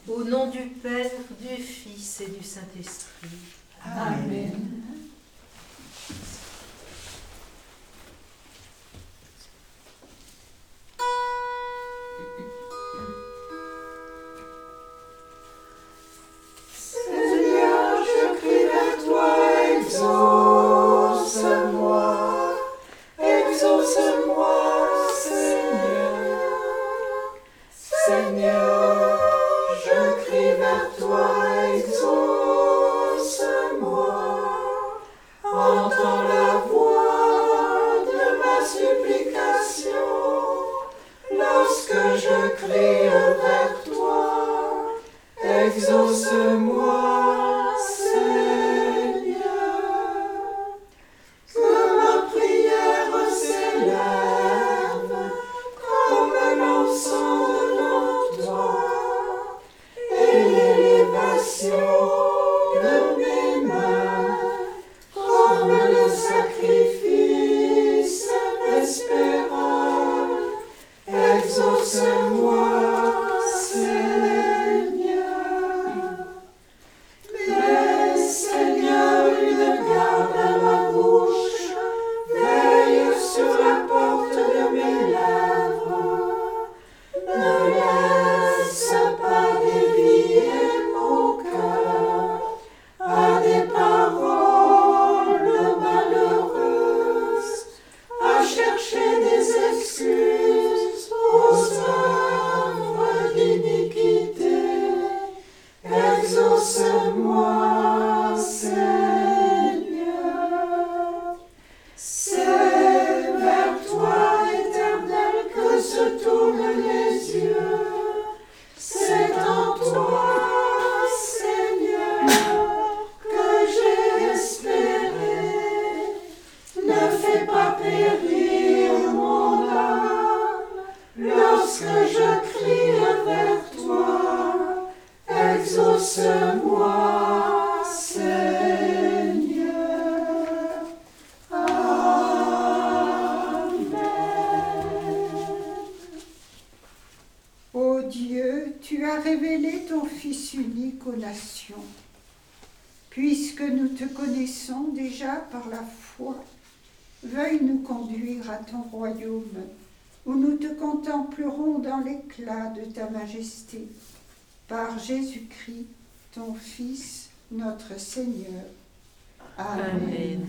Au nom du Père, du Fils et du Saint-Esprit. Amen. Seigneur, je crie vers toi, exauce-moi, exauce-moi, Seigneur. Seigneur, je crie vers toi, exauce-moi. Entends la voix de ma supplication lorsque je crie vers toi. Exauce-moi, Seigneur, que ma prière s'élève comme l'encens devant toi, et l'élévation de mes mains comme le sacrifice espérant. Exauce-moi, Seigneur. Mais Seigneur, une garde à ma bouche, veille sur la porte de mes lèvres. Ne laisse pas dévier mon cœur à des paroles malheureuses, à chercher des excuses aux œuvres d'iniquité. Exauce-moi, Seigneur. C'est vers toi, Éternel, que se tournent les yeux. C'est en toi, Seigneur, que j'ai espéré. Ne fais pas périr mon âme lorsque je crie vers toi. Exauce-moi, Seigneur. Amen. Ô Dieu, tu as révélé ton Fils unique aux nations. Puisque nous te connaissons déjà par la foi, veuille nous conduire à ton royaume, où nous te contemplerons dans l'éclat de ta majesté. Par Jésus-Christ, ton Fils, notre Seigneur. Amen. Amen.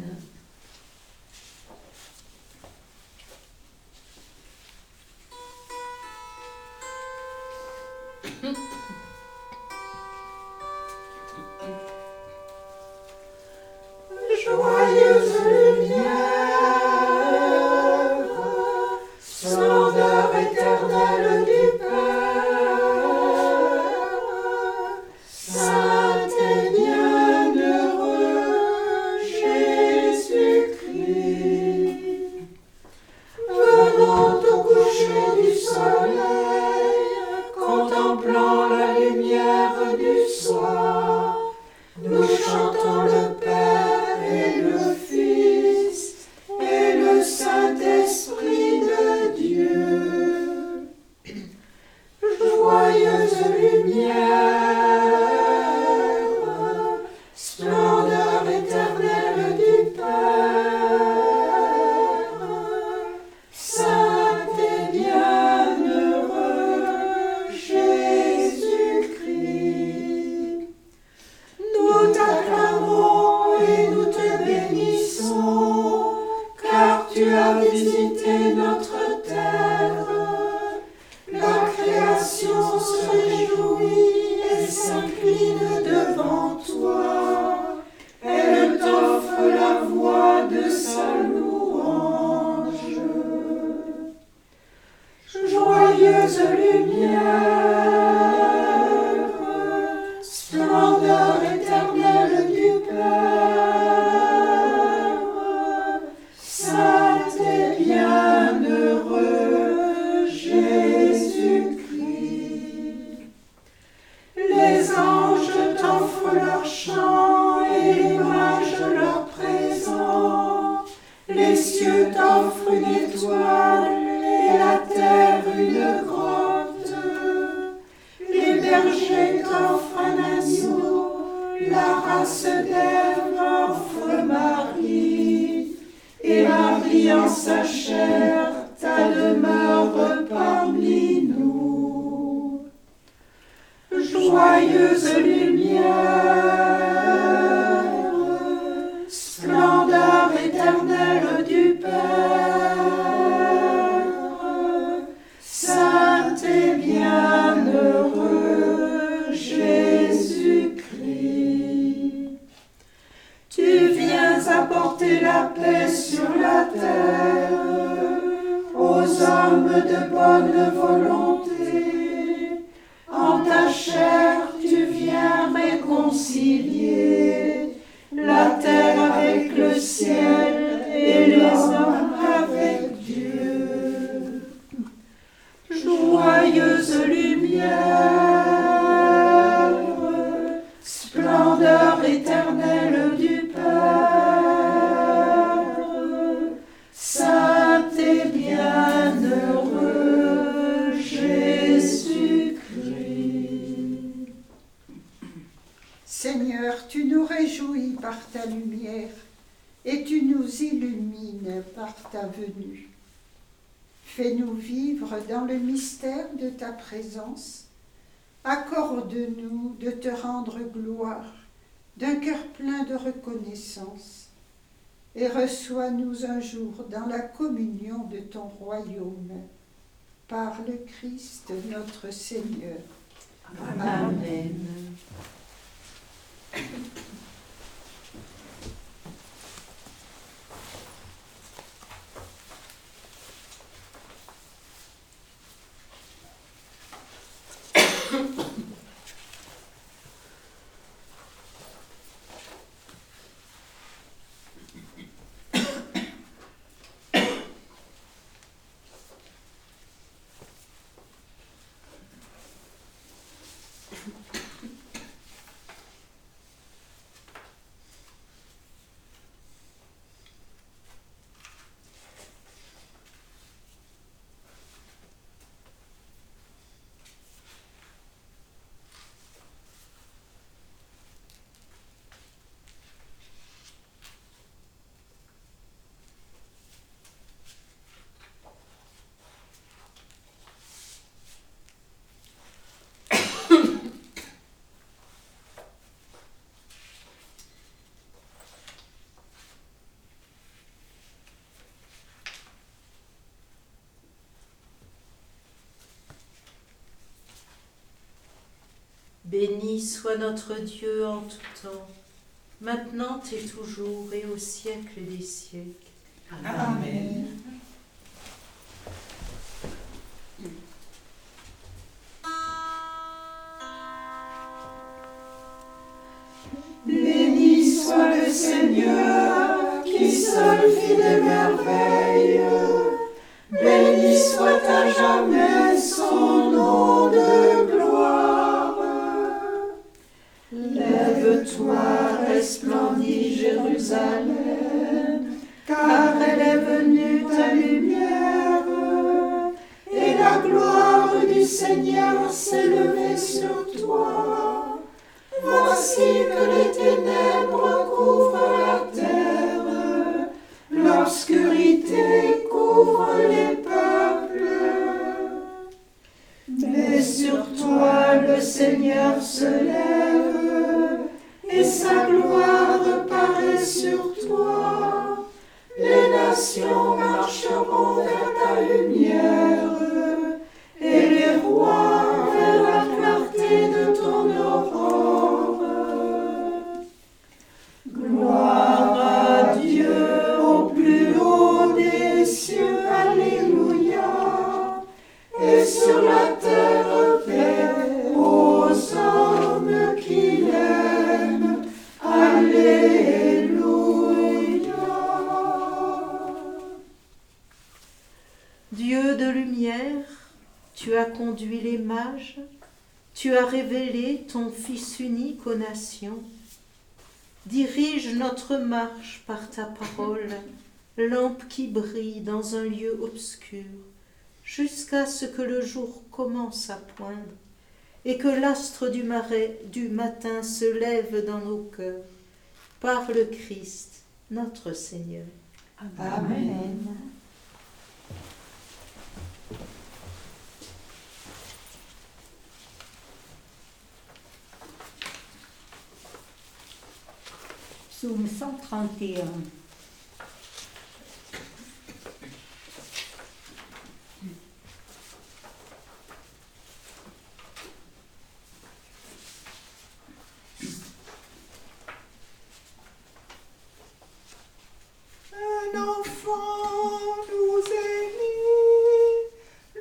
Joyeuse lumière, splendeur éternelle du Père, saint et bienheureux Jésus-Christ. Venant au coucher du soleil, contemplant la lumière du soir, nous chantons le Père et le Fils et le Saint-Esprit de Dieu. Joyeuse lumière, splendeur éternelle du Père, saint et bienheureux Jésus-Christ. Nous t'acclamons et nous te bénissons, car tu as visité notre terre. La création se réjouit et s'incline devant toi. Elle t'offre la voix de sa louange. Joyeuse lumière, splendeur éternelle du Père, saint et bienheureux Jésus-Christ. Les anges de bonne volonté. En ta chair, tu viens réconcilier la terre avec le ciel et les hommes avec Dieu. Joyeuse lumière, splendeur éternelle du Père, saint et bienheureux Jésus-Christ. Seigneur, tu nous réjouis par ta lumière et tu nous illumines par ta venue. Fais-nous vivre dans le mystère de ta présence. Accorde-nous de te rendre gloire d'un cœur plein de reconnaissance et reçois-nous un jour dans la communion de ton royaume. Par le Christ notre Seigneur. Amen. Béni soit notre Dieu en tout temps, maintenant et toujours et au siècle des siècles. Amen. Béni soit le Seigneur qui seul fit des merveilles. Béni soit à jamais son nom de gloire. Lève-toi, resplendis Jérusalem, car elle est venue ta lumière, et la gloire du Seigneur s'est levée sur toi. Voici que les ténèbres couvrent la terre, l'obscurité couvre les peuples. Mais sur toi le Seigneur se lève, et sa gloire paraît sur toi. Les nations marcheront vers ta lumière, et les rois vers la clarté de ton aurore. Gloire à Dieu au plus haut des cieux, alléluia, et sur la terre paix aux hommes qui l'aiment, alléluia. Dieu de lumière, tu as conduit les mages, tu as révélé ton Fils unique aux nations. Dirige notre marche par ta parole, lampe qui brille dans un lieu obscur, jusqu'à ce que le jour commence à poindre et que l'astre du matin se lève dans nos cœurs, par le Christ, notre Seigneur. Amen. Psaume 131. Un enfant nous est né,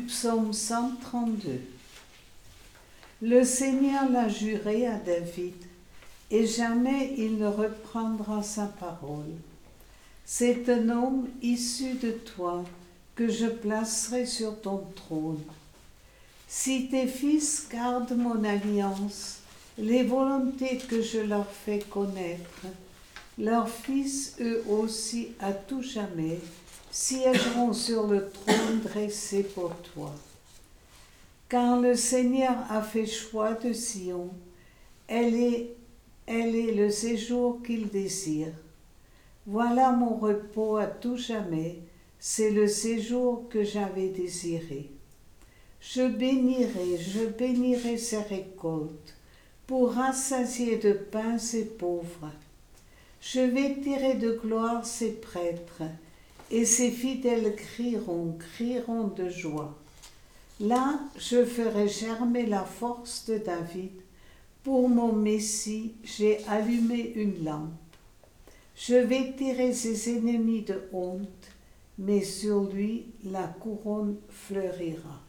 psaume 132. Le Seigneur l'a juré à David, et jamais il ne reprendra sa parole. C'est un homme issu de toi que je placerai sur ton trône. Si tes fils gardent mon alliance, les volontés que je leur fais connaître, leurs fils, eux aussi, à tout jamais, siégeront sur le trône dressé pour toi. Car le Seigneur a fait choix de Sion, elle est le séjour qu'il désire. Voilà mon repos à tout jamais, c'est le séjour que j'avais désiré. Je bénirai ses récoltes, pour rassasier de pain ses pauvres. Je vêtirai de gloire ses prêtres, et ses fidèles crieront de joie. Là, je ferai germer la force de David. Pour mon Messie, j'ai allumé une lampe. Je vêtirai ses ennemis de honte, mais sur lui la couronne fleurira.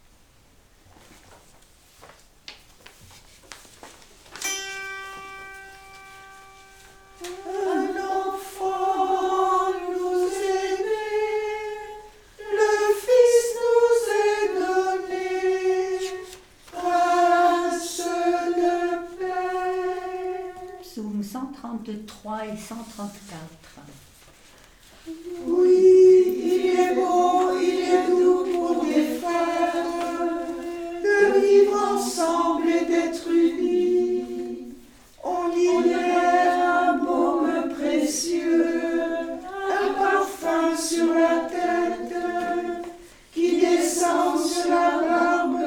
Psaume 133 et 134. Oui, il est beau, il est doux pour des frères de vivre ensemble et d'être unis. On y met un baume précieux, un parfum sur la tête qui descend sur la barbe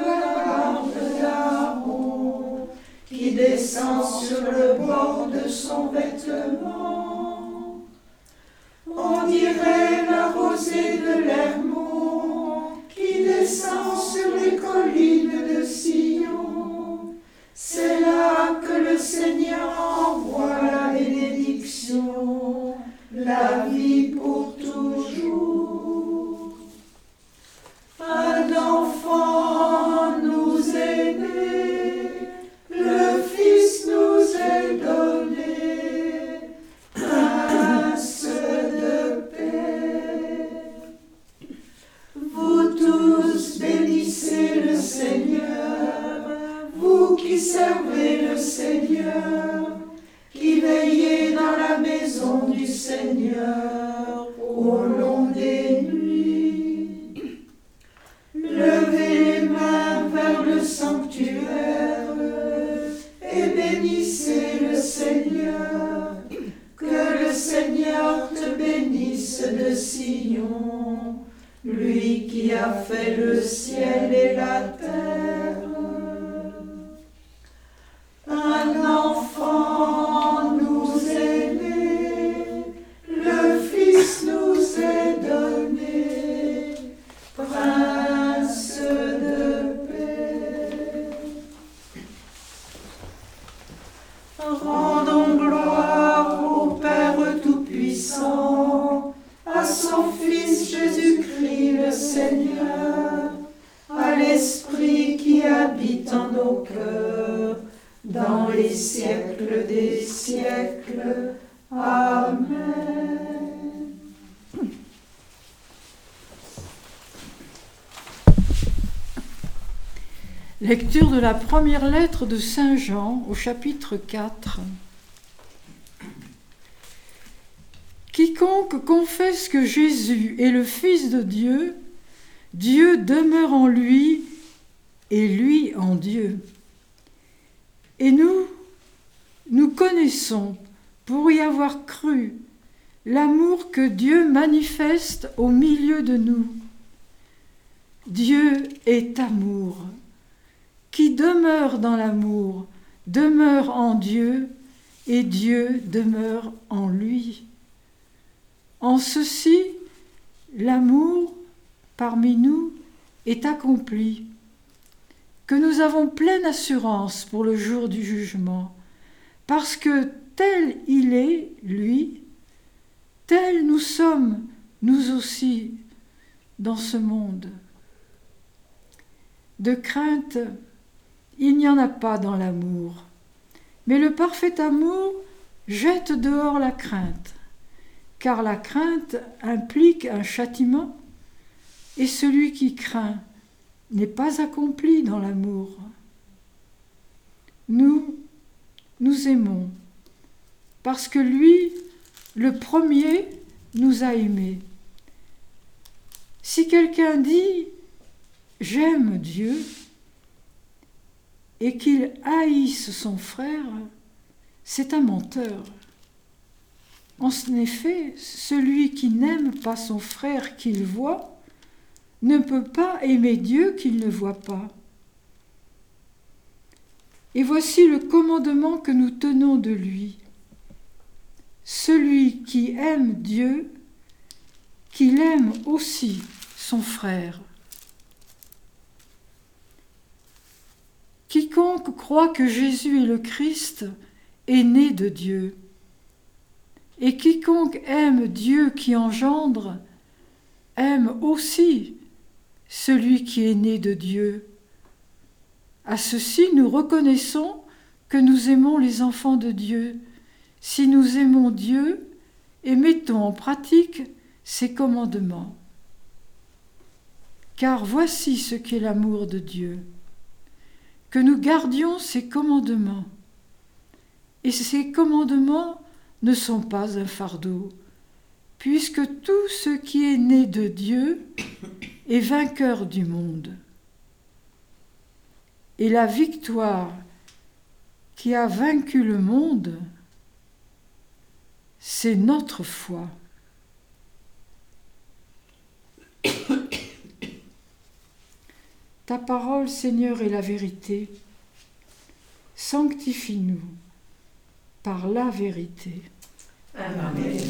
d'Aaron, qui descend sur le bord de son vêtement. On dirait la rosée de l'Hermon qui descend sur les collines de Sion. C'est là que le Seigneur envoie la bénédiction, la vie pour toujours. Un enfant nous est né, le Fils nous est donné, Prince de paix. Vous tous bénissez le Seigneur, vous qui servez le Seigneur, qui veillez dans la maison du Seigneur au long des nuits. Levez les mains vers le sanctuaire et bénissez le Seigneur. Que le Seigneur te bénisse de Sion, lui qui a fait le ciel et la terre. Un enfant nous est né, le Fils nous est donné, Prince de paix. Rendons gloire au Père Tout-Puissant, à son Fils Jésus-Christ le Seigneur, à l'Esprit qui habite en nos cœurs, dans les siècles des siècles. Amen. Lecture de la première lettre de Saint Jean au chapitre 4. Quiconque confesse que Jésus est le Fils de Dieu, Dieu demeure en lui et lui en Dieu. Et nous connaissons, pour y avoir cru, l'amour que Dieu manifeste au milieu de nous. Dieu est amour. Qui demeure dans l'amour demeure en Dieu et Dieu demeure en lui. En ceci, l'amour parmi nous est accompli, que nous avons pleine assurance pour le jour du jugement, parce que tel il est, lui, tel nous sommes, nous aussi, dans ce monde. De crainte, il n'y en a pas dans l'amour. Mais le parfait amour jette dehors la crainte, car la crainte implique un châtiment, et celui qui craint n'est pas accompli dans l'amour. Nous aimons, parce que lui, le premier, nous a aimés. Si quelqu'un dit « j'aime Dieu » et qu'il haïsse son frère, c'est un menteur. En effet, celui qui n'aime pas son frère qu'il voit ne peut pas aimer Dieu qu'il ne voit pas. Et voici le commandement que nous tenons de lui. Celui qui aime Dieu, qu'il aime aussi son frère. Quiconque croit que Jésus est le Christ est né de Dieu. Et quiconque aime Dieu qui engendre, aime aussi celui qui est né de Dieu. À ceci, nous reconnaissons que nous aimons les enfants de Dieu, si nous aimons Dieu et mettons en pratique ses commandements. Car voici ce qu'est l'amour de Dieu, que nous gardions ses commandements. Et ces commandements ne sont pas un fardeau, puisque tout ce qui est né de Dieu est vainqueur du monde. Et la victoire qui a vaincu le monde, c'est notre foi. Ta parole, Seigneur, est la vérité. Sanctifie-nous par la vérité. Amen.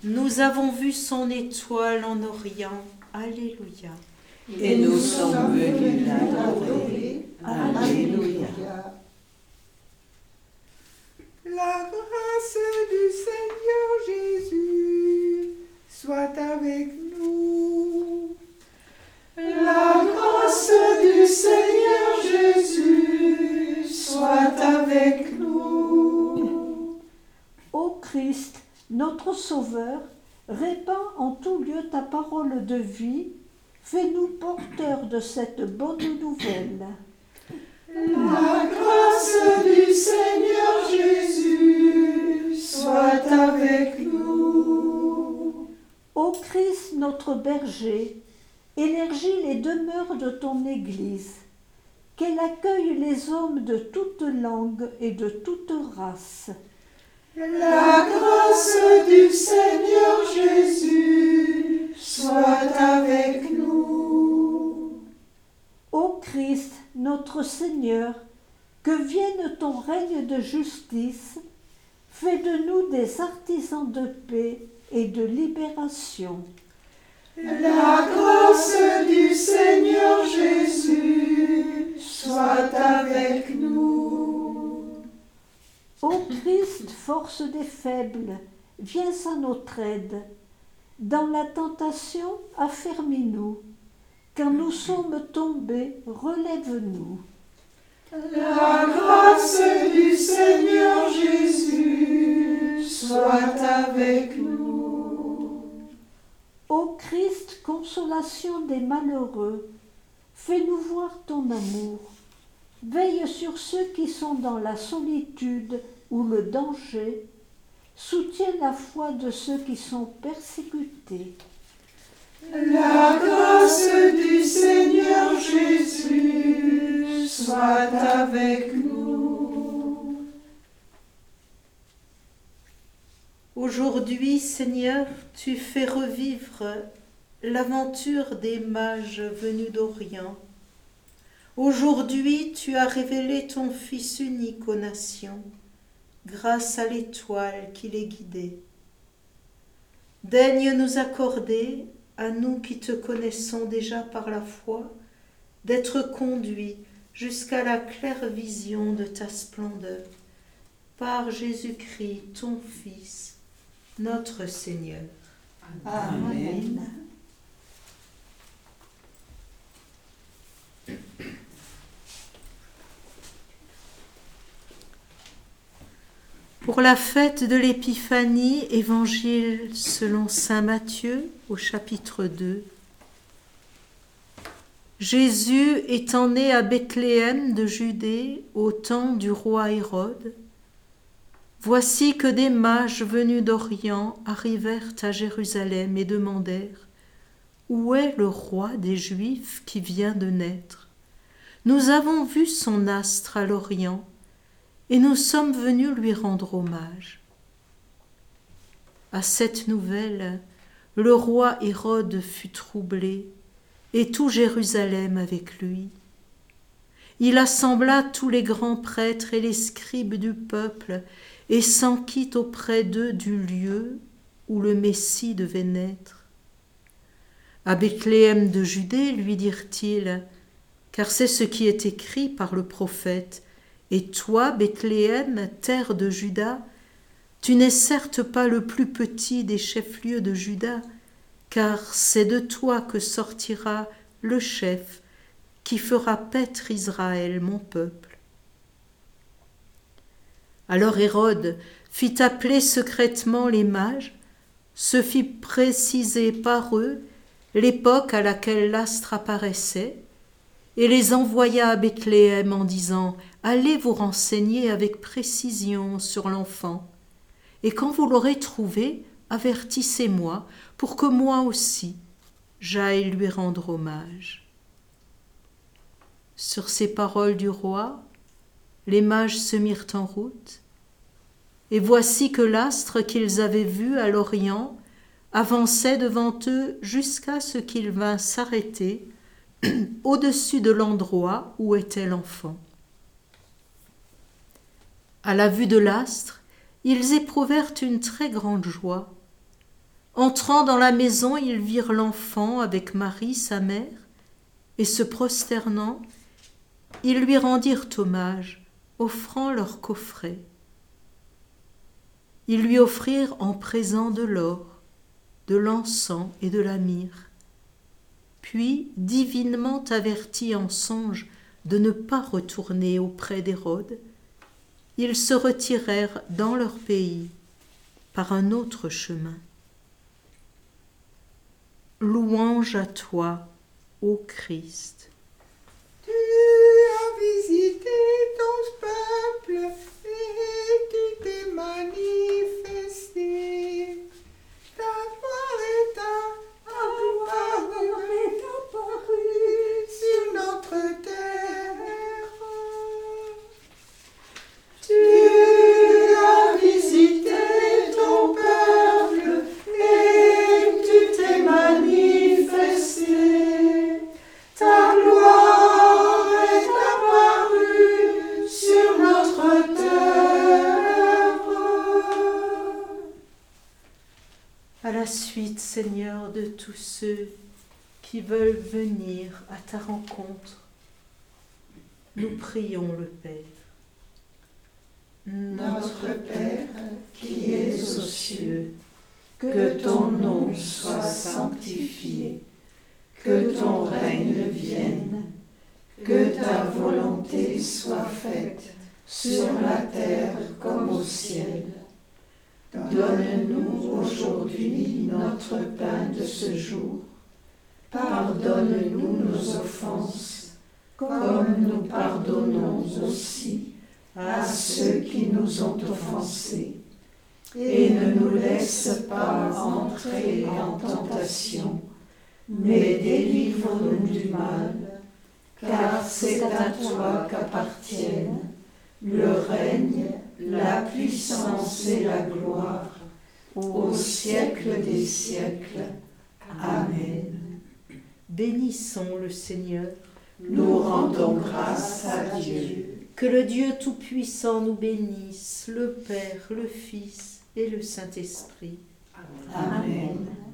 Nous avons vu son étoile en Orient. Alléluia. Et nous sommes venus l'adorer. Alléluia. La grâce du Seigneur Jésus soit avec nous. La grâce du Seigneur Jésus soit avec nous. Ô Christ, notre Sauveur, répands en tout lieu ta parole de vie, fais-nous porteurs de cette bonne nouvelle. La grâce du Seigneur Jésus soit avec nous. Ô Christ, notre berger, élargis les demeures de ton Église, qu'elle accueille les hommes de toute langue et de toute race. La grâce du Seigneur Jésus soit avec nous. Ô Christ, notre Seigneur, que vienne ton règne de justice, fais de nous des artisans de paix et de libération. La grâce du Seigneur Jésus soit avec nous. Ô Christ, force des faibles, viens à notre aide. Dans la tentation, affermis-nous. Quand nous sommes tombés, relève-nous. La grâce du Seigneur Jésus soit avec nous. Ô Christ, consolation des malheureux, fais-nous voir ton amour. Veille sur ceux qui sont dans la solitude ou le danger. Soutiens la foi de ceux qui sont persécutés. La grâce du Seigneur Jésus soit avec nous. Aujourd'hui, Seigneur, tu fais revivre l'aventure des mages venus d'Orient. Aujourd'hui, tu as révélé ton Fils unique aux nations, grâce à l'étoile qui les guidait. Daigne nous accorder, à nous qui te connaissons déjà par la foi, d'être conduits jusqu'à la claire vision de ta splendeur, par Jésus-Christ, ton Fils, notre Seigneur. Amen. Pour la fête de l'Épiphanie, Évangile selon saint Matthieu au chapitre 2. Jésus étant né à Bethléem de Judée au temps du roi Hérode, voici que des mages venus d'Orient arrivèrent à Jérusalem et demandèrent « Où est le roi des Juifs qui vient de naître ? Nous avons vu son astre à l'Orient, et nous sommes venus lui rendre hommage. » À cette nouvelle, le roi Hérode fut troublé, et tout Jérusalem avec lui. Il assembla tous les grands prêtres et les scribes du peuple, et s'enquit auprès d'eux du lieu où le Messie devait naître. À Bethléem de Judée, lui dirent-ils, car c'est ce qui est écrit par le prophète. Et toi, Bethléem, terre de Juda, tu n'es certes pas le plus petit des chefs-lieux de Juda, car c'est de toi que sortira le chef qui fera paître Israël, mon peuple. Alors Hérode fit appeler secrètement les mages, se fit préciser par eux l'époque à laquelle l'astre apparaissait, et les envoya à Bethléem en disant « Allez vous renseigner avec précision sur l'enfant, et quand vous l'aurez trouvé, avertissez-moi, pour que moi aussi j'aille lui rendre hommage. » Sur ces paroles du roi, les mages se mirent en route, et voici que l'astre qu'ils avaient vu à l'Orient avançait devant eux jusqu'à ce qu'il vint s'arrêter au-dessus de l'endroit où était l'enfant. À la vue de l'astre, ils éprouvèrent une très grande joie. Entrant dans la maison, ils virent l'enfant avec Marie, sa mère, et se prosternant, ils lui rendirent hommage, offrant leur coffret. Ils lui offrirent en présent de l'or, de l'encens et de la myrrhe. Puis, divinement avertis en songe de ne pas retourner auprès d'Hérode, ils se retirèrent dans leur pays par un autre chemin. Louange à toi, ô Christ. Tu as visité ton peuple et tu t'es manifesté. Ta gloire est apparue sur notre terre. Tu as visité ton peuple et tu t'es manifesté. Ta gloire est apparue sur notre terre. À la suite, Seigneur, de tous ceux qui veulent venir à ta rencontre, nous prions le Père. Notre Père, qui es aux cieux, que ton nom soit sanctifié, que ton règne vienne, que ta volonté soit faite sur la terre comme au ciel. Donne-nous aujourd'hui notre pain de ce jour. Pardonne-nous nos offenses, comme nous pardonnons aussi à ceux qui nous ont offensés. Et ne nous laisse pas entrer en tentation, mais délivre-nous du mal, car c'est à toi qu'appartiennent le règne, la puissance et la gloire, au siècle des siècles. Amen. Bénissons le Seigneur. Nous rendons grâce à Dieu. Que le Dieu Tout-Puissant nous bénisse, le Père, le Fils et le Saint-Esprit. Amen.